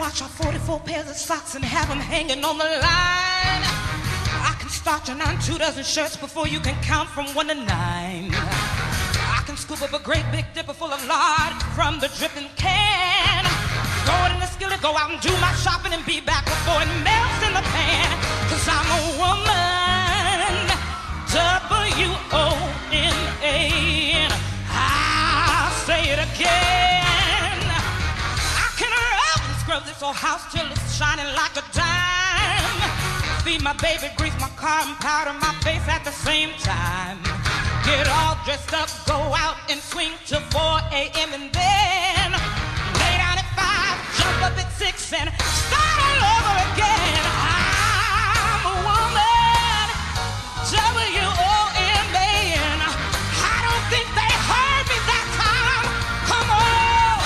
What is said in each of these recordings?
march off 44 pairs of socks and have them hanging on the line. I can start you on 2 dozen shirts before you can count from 1 to 9. I can scoop up a great big dipper full of lard from the dripping can. Throw it in the skillet, go out and do my shopping and be back before it melts in the pan. 'Cause I'm a woman, W-O-M-A-N. I'll say it again. I can rub and scrub this old house till it's shining like a dime. Feed my baby, grease my car and powder my face at the same time. Get all dressed up, go out and swing till 4 a.m. and then lay down at 5, jump up at 6 and start all over again. I'm a woman, W-O-M-A-N. I don't think they heard me that time. Come on.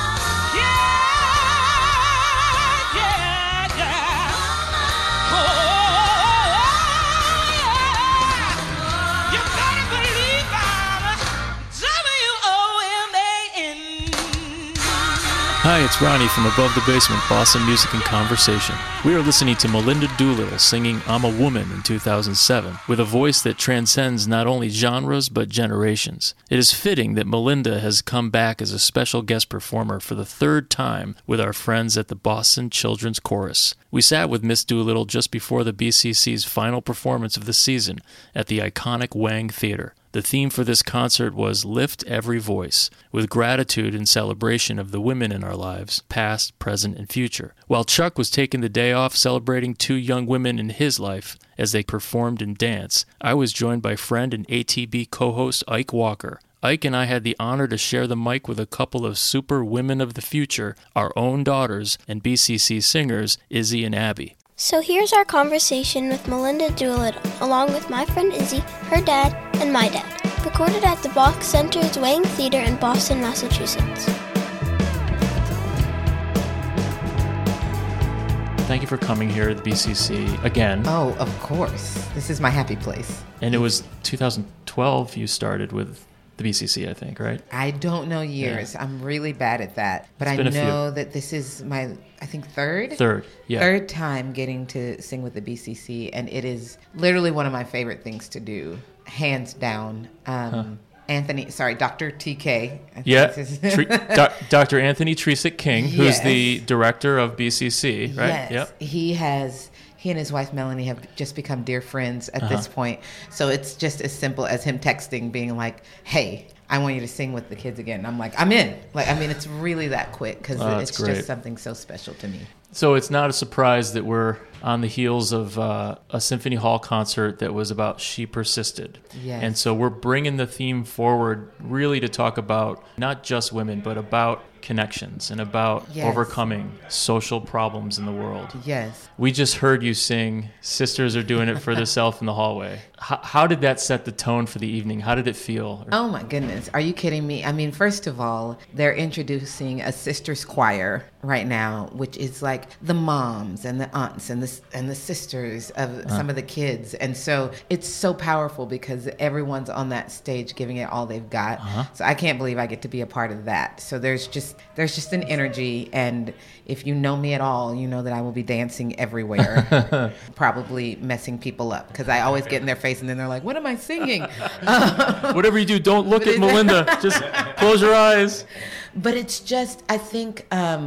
Yeah, yeah, yeah. Oh, yeah. You better believe I'm W-O-M-A-N. Hi, it's Ronnie from Above the Basement, Boston Music and Conversation. We are listening to Melinda Doolittle singing I'm a Woman in 2007 with a voice that transcends not only genres but generations. It is fitting that Melinda has come back as a special guest performer for the 3rd time with our friends at the Boston Children's Chorus. We sat with Miss Doolittle just before the BCC's final performance of the season at the iconic Wang Theater. The theme for this concert was Lift Every Voice, with gratitude and celebration of the women in our lives, past, present, and future. While Chuck was taking the day off celebrating 2 young women in his life as they performed and danced, I was joined by friend and ATB co-host Ike Walker. Ike and I had the honor to share the mic with a couple of super women of the future, our own daughters, and BCC singers, Izzy and Abby. So here's our conversation with Melinda Doolittle, along with my friend Izzy, her dad, and my dad. Recorded at the Bach Center's Wang Theater in Boston, Massachusetts. Thank you for coming here at the BCC again. Oh, of course. This is my happy place. And it was 2012 you started with the BCC, I think, right? I don't know years. Yeah. I'm really bad at that. But I know that this is my, I think, third time getting to sing with the BCC. And it is literally one of my favorite things to do, hands down. Dr. TK. Dr. Anthony Tresick King, who's the director of BCC, right? Yes. Yep. He and his wife Melanie have just become dear friends at this point. So it's just as simple as him texting, being like, "Hey, I want you to sing with the kids again." And I'm like, "I'm in." It's really that quick because it's great. Just something so special to me. So it's not a surprise that we're on the heels of a Symphony Hall concert that was about She Persisted. Yes. And so we're bringing the theme forward really to talk about not just women, but about connections and about overcoming social problems in the world. Yes. We just heard you sing Sisters Are Doing It for Themselves in the Hallway. How did that set the tone for the evening? How did it feel? Oh my goodness. Are you kidding me? I mean, first of all, they're introducing a sisters choir right now, which is like the moms and the aunts and the sisters of some of the kids. And so it's so powerful because everyone's on that stage giving it all they've got. So I can't believe I get to be a part of that. So there's just an energy, and if you know me at all, you know that I will be dancing everywhere, probably messing people up because I always get in their face and then they're like, "What am I singing?" Whatever you do, don't look at Melinda. Just close your eyes. But it's just, I think,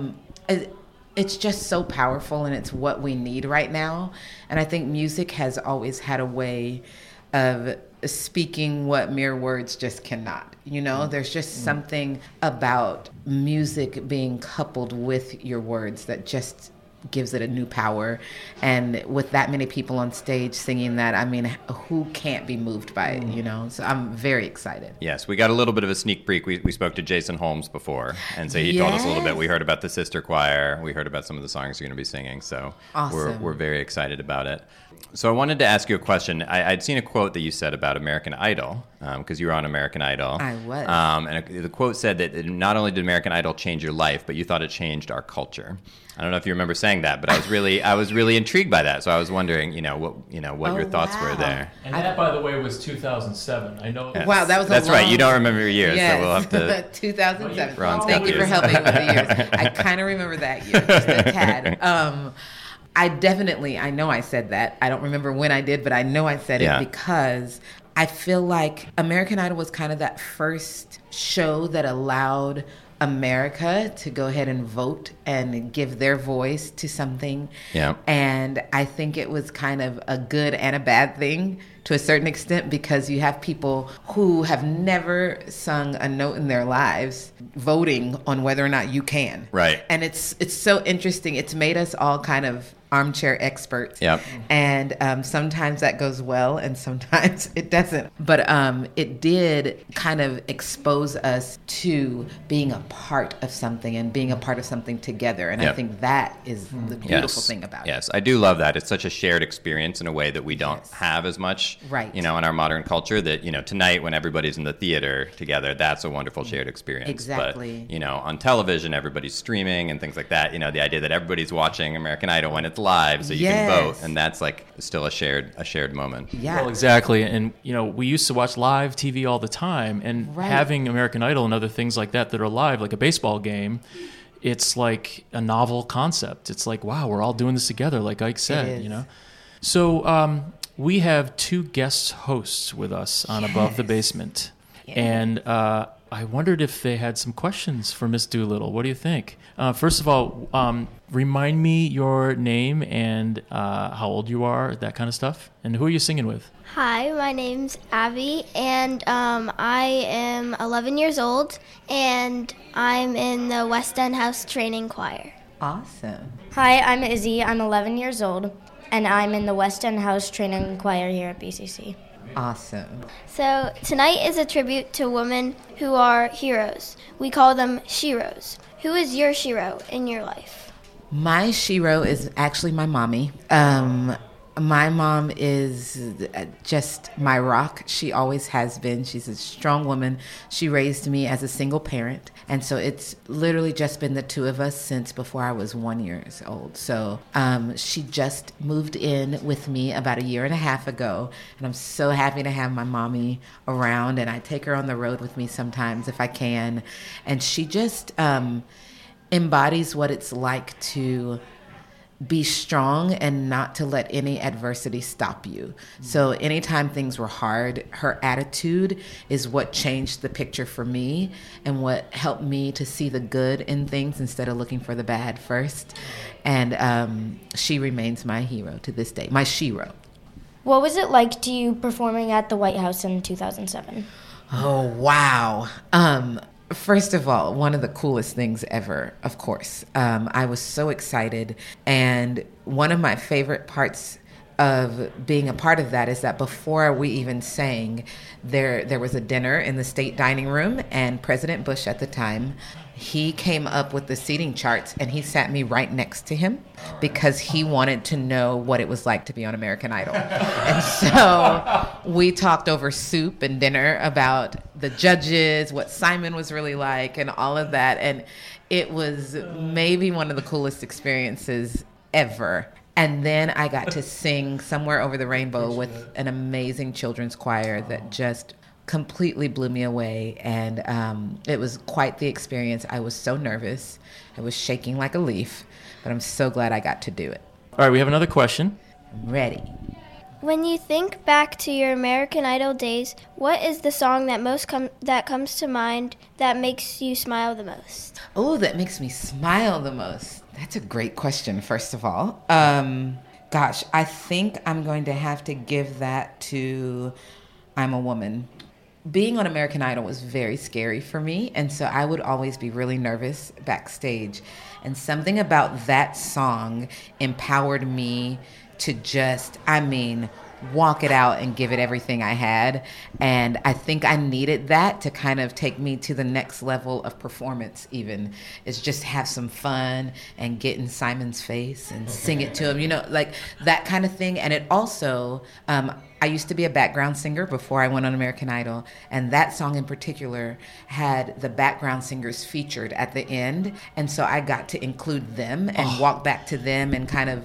it's just so powerful, and it's what we need right now. And I think music has always had a way of speaking what mere words just cannot. There's just something about music being coupled with your words that just gives it a new power. And with that many people on stage singing that, I mean, who can't be moved by it, So I'm very excited. Yes, we got a little bit of a sneak peek. We spoke to Jason Holmes before, and so he told us a little bit. We heard about the sister choir. We heard about some of the songs you're going to be singing, so awesome. We're very excited about it. So I wanted to ask you a question. I'd seen a quote that you said about American Idol, because you were on American Idol. I was. And the quote said that not only did American Idol change your life, but you thought it changed our culture. I don't know if you remember saying sang that, but I was really intrigued by that. So I was wondering, what your thoughts were there. And that, by the way, was 2007. I know. Yes. Wow, that was That's right. You don't remember your years, yes. so we'll have to. 2007. Ron's Thank got you for years. helping with the years. I kind of remember that year, just a tad. I know I said that. I don't remember when I did, but I know I said it because I feel like American Idol was kind of that first show that allowed America to go ahead and vote and give their voice to something. Yeah. And I think it was kind of a good and a bad thing to a certain extent, because you have people who have never sung a note in their lives voting on whether or not you can. Right. And it's so interesting. It's made us all kind of armchair experts. Yep. And sometimes that goes well and sometimes it doesn't. But it did kind of expose us to being a part of something and being a part of something together. And I think that is the beautiful thing about it. Yes, I do love that. It's such a shared experience in a way that we don't have as much, right. in our modern culture, that, tonight when everybody's in the theater together, that's a wonderful shared experience. Exactly. But, on television, everybody's streaming and things like that. The idea that everybody's watching American Idol when it's live so you can vote, and that's like still a shared moment. Yeah. Well, exactly. And, we used to watch live TV all the time, and having American Idol and other things like that are live, like a baseball game, it's like a novel concept. It's like, wow, we're all doing this together, like Ike said, So we have two guest hosts with us on Above the Basement. Yeah. And I wondered if they had some questions for Miss Doolittle. What do you think? First of all, remind me your name and how old you are, that kind of stuff. And who are you singing with? Hi, my name's Abby, and I am 11 years old, and I'm in the West End House Training Choir. Awesome. Hi, I'm Izzy. I'm 11 years old, and I'm in the West End House Training Choir here at BCC. Awesome. So tonight is a tribute to women who are heroes. We call them sheroes. Who is your shero in your life? My shero is actually my mommy. My mom is just my rock. She always has been. She's a strong woman. She raised me as a single parent. And so it's literally just been the two of us since before I was 1 year old. So she just moved in with me about 1.5 years ago. And I'm so happy to have my mommy around. And I take her on the road with me sometimes if I can. And she just embodies what it's like to be strong and not to let any adversity stop you. So anytime things were hard, her attitude is what changed the picture for me and what helped me to see the good in things instead of looking for the bad first. And she remains my hero to this day, my shero. What was it like to you performing at the White House in 2007? Oh, wow. First of all, one of the coolest things ever, of course. I was so excited. And one of my favorite parts of being a part of that is that before we even sang, there was a dinner in the state dining room, and President Bush at the time, he came up with the seating charts and he sat me right next to him because he wanted to know what it was like to be on American Idol. And so we talked over soup and dinner about the judges, what Simon was really like, and all of that. And it was maybe one of the coolest experiences ever. And then I got to sing Somewhere Over the Rainbow with an amazing children's choir that just completely blew me away. And it was quite the experience. I was so nervous. I was shaking like a leaf, but I'm so glad I got to do it. All right, we have another question. I'm ready. When you think back to your American Idol days, what is the song that comes to mind that makes you smile the most? Oh, that makes me smile the most. That's a great question, first of all. Gosh, I think I'm going to have to give that to I'm a Woman. Being on American Idol was very scary for me, and so I would always be really nervous backstage. And something about that song empowered me to just, walk it out and give it everything I had. And I think I needed that to kind of take me to the next level of performance even, is just have some fun and get in Simon's face and sing it to him, you know, like that kind of thing. And it also, I used to be a background singer before I went on American Idol, and that song in particular had the background singers featured at the end, and so I got to include them and walk back to them and kind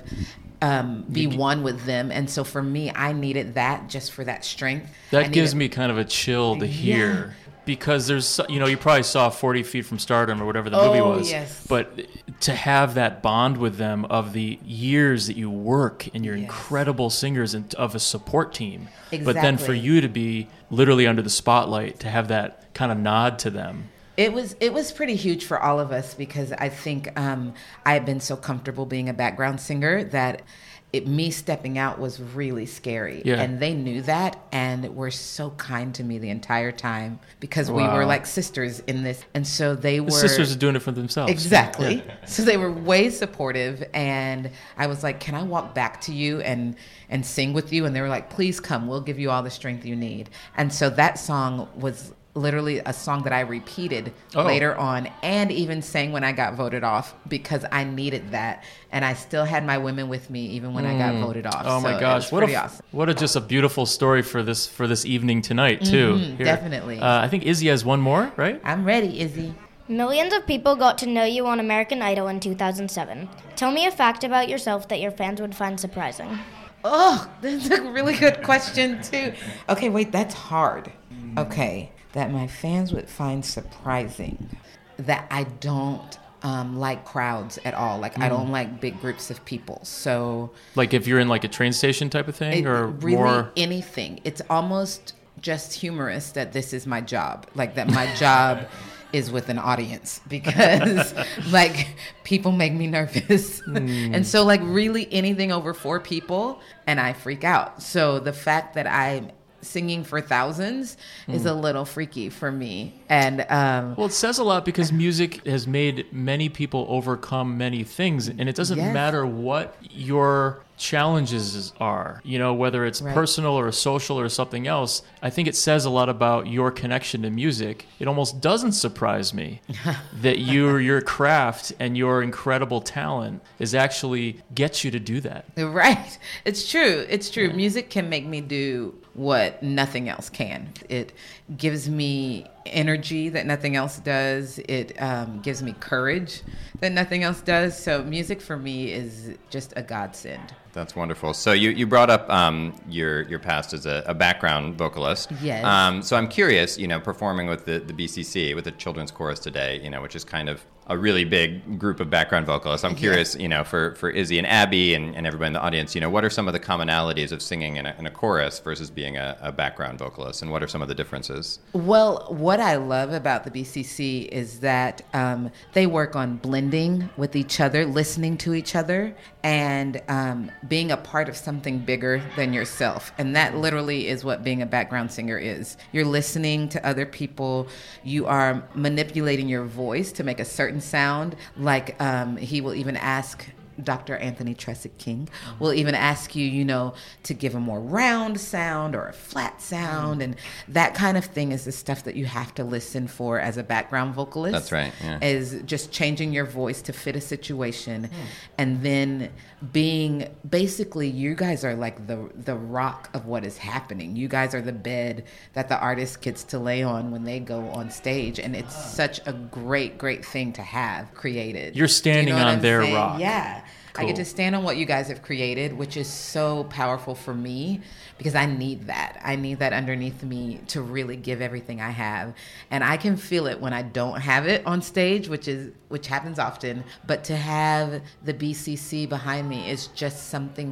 of be one with them. And so for me, I needed that just for that strength. That gives me kind of a chill to hear. Because there's, you know, you probably saw 40 Feet from Stardom or whatever the movie was. Yes. But to have that bond with them of the years that you work and you're incredible singers and of a support team. Exactly. But then for you to be literally under the spotlight, to have that kind of nod to them. It was pretty huge for all of us, because I think I had been so comfortable being a background singer that me stepping out was really scary. Yeah. And they knew that and were so kind to me the entire time, because we were like sisters in this. And so they were... The sisters are doing it for themselves. Exactly. Yeah. So they were way supportive. And I was like, can I walk back to you and sing with you? And they were like, please come. We'll give you all the strength you need. And so that song was literally a song that I repeated later on, and even sang when I got voted off, because I needed that. And I still had my women with me even when I got voted off. Oh my gosh, awesome. What a just a beautiful story for this evening tonight too. Mm-hmm, definitely. I think Izzy has one more, right? I'm ready, Izzy. Millions of people got to know you on American Idol in 2007. Tell me a fact about yourself that your fans would find surprising. Oh, that's a really good question too. Okay, wait, that's hard. Okay. That my fans would find surprising, that I don't like crowds at all. Like, I don't like big groups of people. So, like if you're in like a train station type of thing, or really more anything. It's almost just humorous that this is my job. Like that my job is with an audience, because like people make me nervous. And so like really anything over 4 people and I freak out. So the fact that I'm singing for thousands is a little freaky for me. And well, it says a lot, because music has made many people overcome many things, and it doesn't matter what your challenges are, you know, whether it's personal or social or something else. I think it says a lot about your connection to music. It almost doesn't surprise me that your craft and your incredible talent is actually gets you to do that. Right. It's true. It's true. Music can make me do what nothing else can. It gives me energy that nothing else does. It gives me courage that nothing else does. So music for me is just a godsend. That's wonderful. So you brought up your past as a background vocalist. Yes. So I'm curious, you know, performing with the BCC, with the Children's Chorus today, you know, which is kind of a really big group of background vocalists. I'm curious, you know, for Izzy and Abby and everybody in the audience, you know, what are some of the commonalities of singing in a chorus versus being a background vocalist, and what are some of the differences? Well, what I love about the BCC is that they work on blending with each other, listening to each other, and being a part of something bigger than yourself. And that literally is what being a background singer is. You're listening to other people. You are manipulating your voice to make a certain sound. Like he will even ask, Dr. Anthony Tressick King will even ask you, you know, to give a more round sound or a flat sound. And that kind of thing is the stuff that you have to listen for as a background vocalist. That's right. Yeah. Is just changing your voice to fit a situation. And then being, basically, you guys are like the rock of what is happening. You guys are the bed that the artist gets to lay on when they go on stage. And it's such a great, great thing to have created. You're standing on their rock. Yeah. Cool. I get to stand on what you guys have created, which is so powerful for me, because I need that. I need that underneath me to really give everything I have. And I can feel it when I don't have it on stage, which happens often. But to have the BCC behind me is just something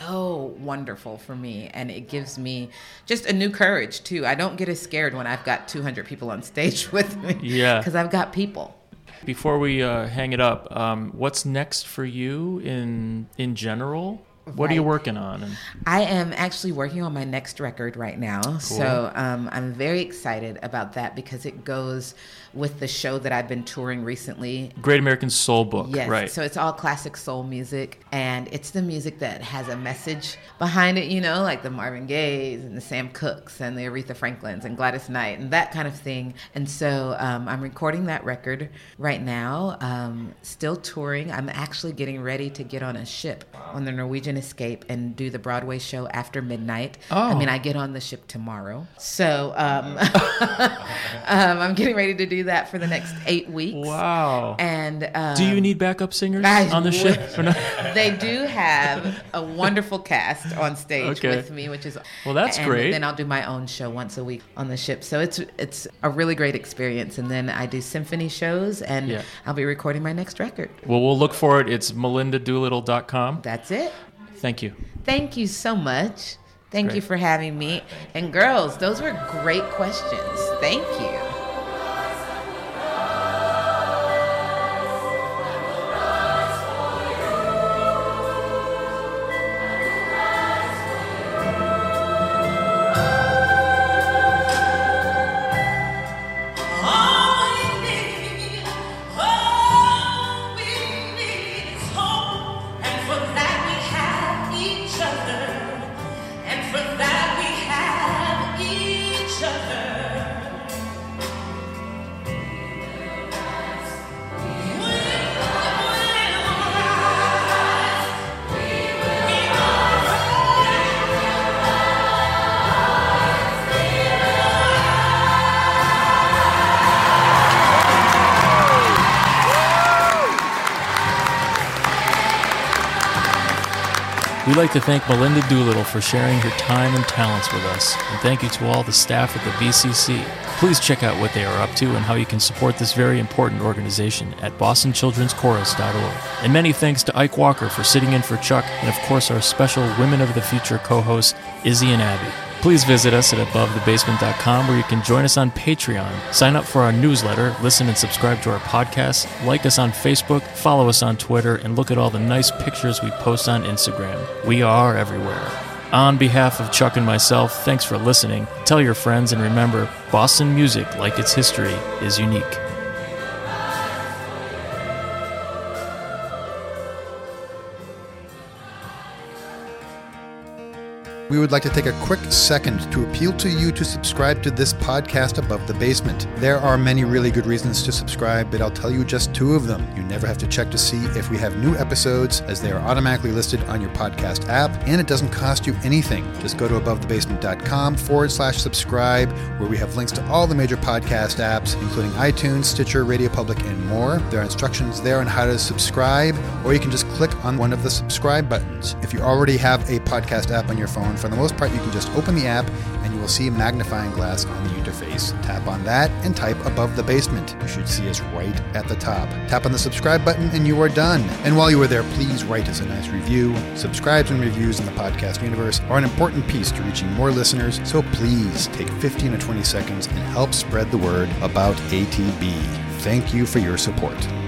so wonderful for me. And it gives me just a new courage, too. I don't get as scared when I've got 200 people on stage with me. Yeah. Because I've got people. Before we hang it up, what's next for you in general? What are you working on? I am actually working on my next record right now. Cool. So I'm very excited about that because it goes with the show that I've been touring recently. Great American Soul Book. Yes. Right. So it's all classic soul music, and it's the music that has a message behind it, you know, like the Marvin Gayes and the Sam Cookes and the Aretha Franklins and Gladys Knight and that kind of thing. And so I'm recording that record right now, still touring. I'm actually getting ready to get on a ship on the Norwegian Escape and do the Broadway show after midnight. Oh. I mean, I get on the ship tomorrow. So I'm getting ready to do that for the next 8 weeks. Wow. And do you need backup singers on the ship? Or not? They do have a wonderful cast on stage with me, which is that's great. And then I'll do my own show once a week on the ship. So it's a really great experience. And then I do symphony shows, and I'll be recording my next record. Well, we'll look for it. It's melindadoolittle.com. That's it. Thank you. Thank you so much. Thank you for having me. And girls, those were great questions. Thank you. We'd like to thank Melinda Doolittle for sharing her time and talents with us, and thank you to all the staff at the BCC. Please check out what they are up to and how you can support this very important organization at bostonchildrenschorus.org. And many thanks to Ike Walker for sitting in for Chuck, and of course our special Women of the Future co-hosts, Izzy and Abby. Please visit us at abovethebasement.com, where you can join us on Patreon, sign up for our newsletter, listen and subscribe to our podcast, like us on Facebook, follow us on Twitter, and look at all the nice pictures we post on Instagram. We are everywhere. On behalf of Chuck and myself, thanks for listening. Tell your friends, and remember, Boston music, like its history, is unique. We would like to take a quick second to appeal to you to subscribe to this podcast, Above the Basement. There are many really good reasons to subscribe, but I'll tell you just 2 of them. You never have to check to see if we have new episodes, as they are automatically listed on your podcast app, and it doesn't cost you anything. Just go to abovethebasement.com/subscribe, where we have links to all the major podcast apps, including iTunes, Stitcher, Radio Public, and more. There are instructions there on how to subscribe, or you can just click on one of the subscribe buttons. If you already have a podcast app on your phone, for the most part, you can just open the app and you will see a magnifying glass on the interface. Tap on that and type Above the Basement. You should see us right at the top. Tap on the subscribe button and you are done. And while you are there, please write us a nice review. Subscribes and reviews in the podcast universe are an important piece to reaching more listeners, so please take 15 or 20 seconds and help spread the word about ATB. Thank you for your support.